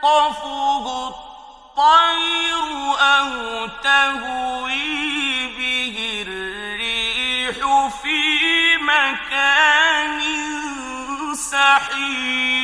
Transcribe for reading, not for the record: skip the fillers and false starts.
تَخْطَفُهُ الطَّيْرُ أَوْ تَهْوِي بِهِ الرِّيحُ فِي مَكَانٍ سَحِيقٍ